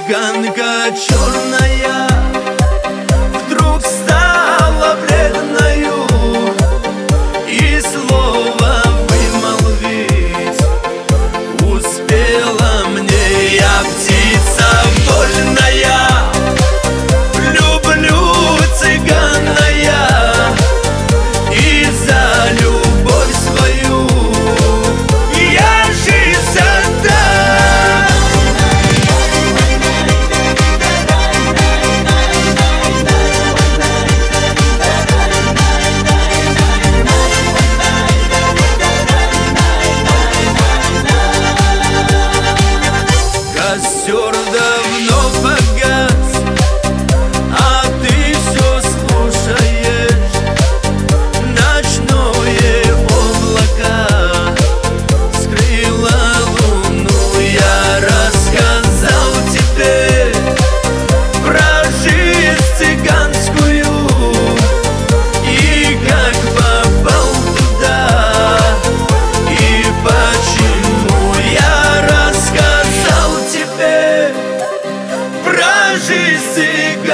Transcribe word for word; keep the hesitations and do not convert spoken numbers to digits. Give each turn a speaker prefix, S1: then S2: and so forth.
S1: Цыганка черная вдруг стала бледною, и слова вымолвить успела мне. Я птица вольная, люблю цыганная, и за любовь свою я жизнь отдам. Костер давно погас, а ты все слушаешь ночное облако скрыло луну. Я рассказал тебе про жизнь цыганскую и как попал туда, и почему. Я рассказал тебе про жизнь цыганскую